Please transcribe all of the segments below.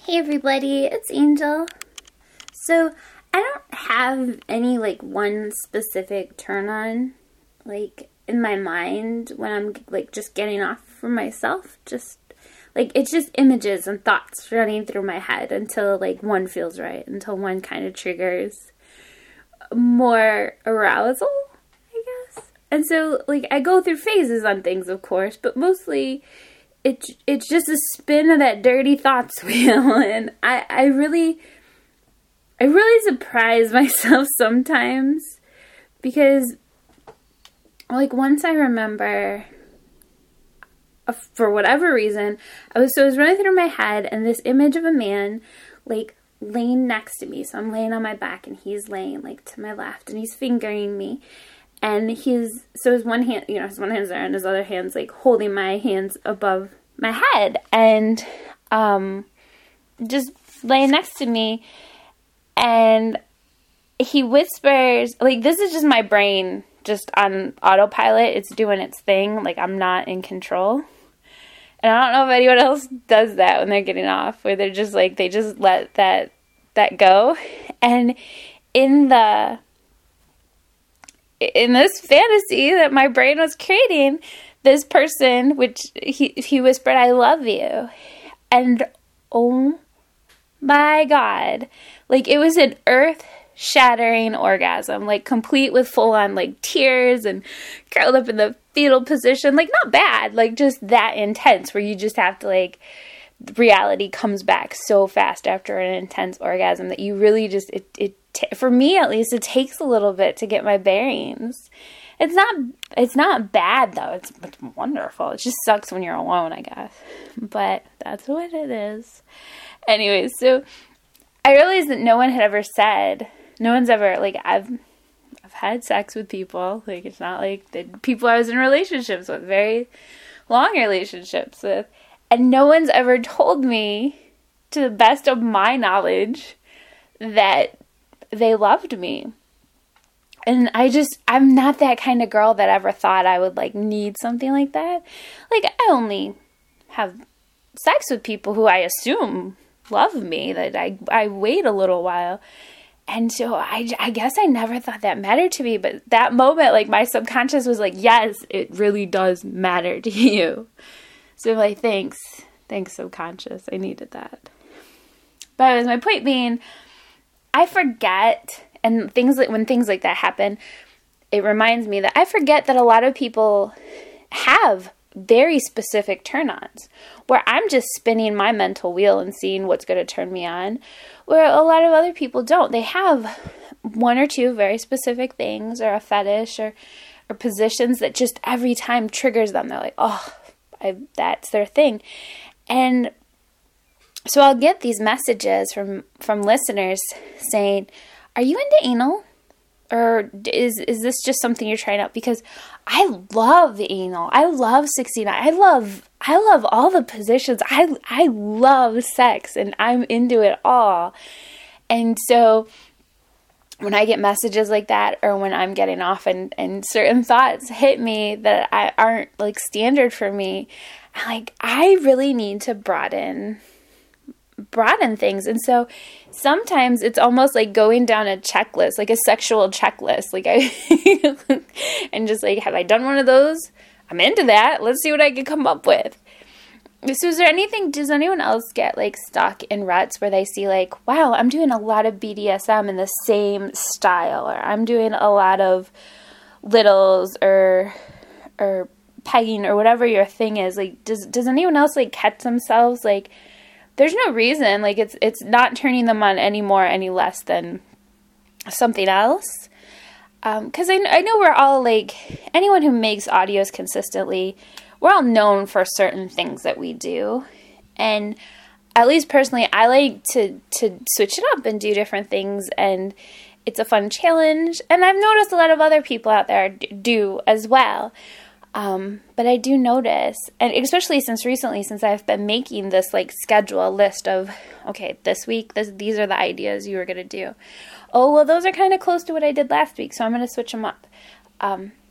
Hey everybody, it's Angel. So, I don't have any one specific turn on in my mind when I'm just getting off from myself. Just it's just images and thoughts running through my head until one feels right, until one kind of triggers more arousal, I guess. And so I go through phases on things, of course, but mostly it's just a spin of that dirty thoughts wheel, and I really surprise myself sometimes, because once I remember, for whatever reason, I was running through my head, and this image of a man laying next to me. So I'm laying on my back and he's laying to my left, and he's fingering me. And his one hand, his one hand's there, and his other hand's holding my hands above my head, and just laying next to me. And he whispers, this is just my brain just on autopilot. It's doing its thing. I'm not in control. And I don't know if anyone else does that when they're getting off, where they're just they just let that go. And in this fantasy that my brain was creating, this person, which he whispered, "I love you." And oh my God, it was an earth-shattering orgasm, complete with full-on tears and curled up in the fetal position. Not bad, just that intense, where you just have to reality comes back so fast after an intense orgasm that you really just, for me at least, it takes a little bit to get my bearings. It's not bad though. It's wonderful. It just sucks when you're alone, I guess. But that's what it is. Anyways, so I realized that no one's ever, I've had sex with people. It's not the people I was in relationships with, very long relationships with. And no one's ever told me, to the best of my knowledge, that they loved me. And I'm not that kind of girl that ever thought I would need something like that. I only have sex with people who I assume love me, that I wait a little while. And so I guess I never thought that mattered to me, but that moment, my subconscious was yes, it really does matter to you. So thanks subconscious, I needed that. But as my point being, I forget, and when things like that happen, it reminds me that I forget that a lot of people have very specific turn-ons, where I'm just spinning my mental wheel and seeing what's going to turn me on, where a lot of other people don't. They have one or two very specific things, or a fetish, or positions that just every time triggers them. They're that's their thing. And so I'll get these messages from listeners saying, "Are you into anal? Or is this just something you're trying out?" Because I love anal. I love 69. I love all the positions. I love sex, and I'm into it all. And so when I get messages like that, or when I'm getting off and certain thoughts hit me that aren't standard for me, I really need to broaden things. And so sometimes it's almost going down a checklist, a sexual checklist. And just have I done one of those? I'm into that. Let's see what I can come up with. So does anyone else get stuck in ruts where they see wow, I'm doing a lot of BDSM in the same style, or I'm doing a lot of littles or pegging, or whatever your thing is? Does anyone else catch themselves there's no reason, it's not turning them on any less than something else? Because I know we're all anyone who makes audios consistently, we're all known for certain things that we do. And at least personally, I like to switch it up and do different things, and it's a fun challenge. And I've noticed a lot of other people out there do as well. But I do notice, and especially since I've been making this schedule, a list of, okay, this week, these are the ideas you were going to do. Oh, well, those are kind of close to what I did last week, so I'm going to switch them up.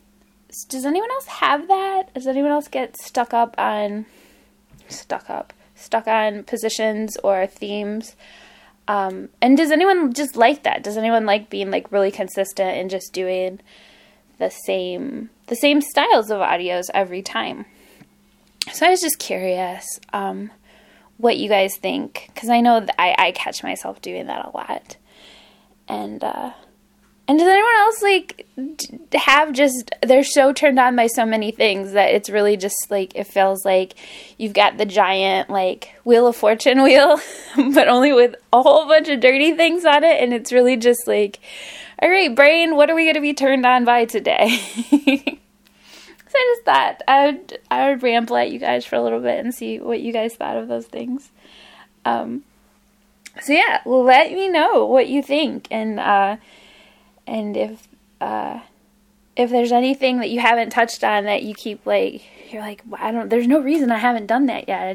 Does anyone else have that? Does anyone else get stuck up? stuck on positions or themes. And does anyone just like that? Does anyone like being like really consistent and just doing the same styles of audios every time? So I was just curious what you guys think, because I know that I catch myself doing that a lot. And does anyone else like have just, they're so turned on by so many things that it's really just like, it feels like you've got the giant like Wheel of Fortune wheel, but only with a whole bunch of dirty things on it, and it's really just like, all right, brain, what are we going to be turned on by today? So I just thought I would ramble at you guys for a little bit and see what you guys thought of those things. So yeah, let me know what you think, and if there's anything that you haven't touched on that you keep like, you're like, well, there's no reason I haven't done that yet.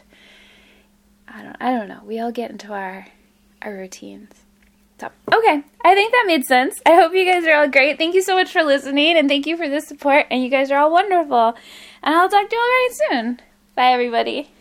I don't know. We all get into our routines. So, okay, I think that made sense. I hope you guys are all great. Thank you so much for listening, and thank you for the support, and you guys are all wonderful. And I'll talk to you all very soon. Bye, everybody.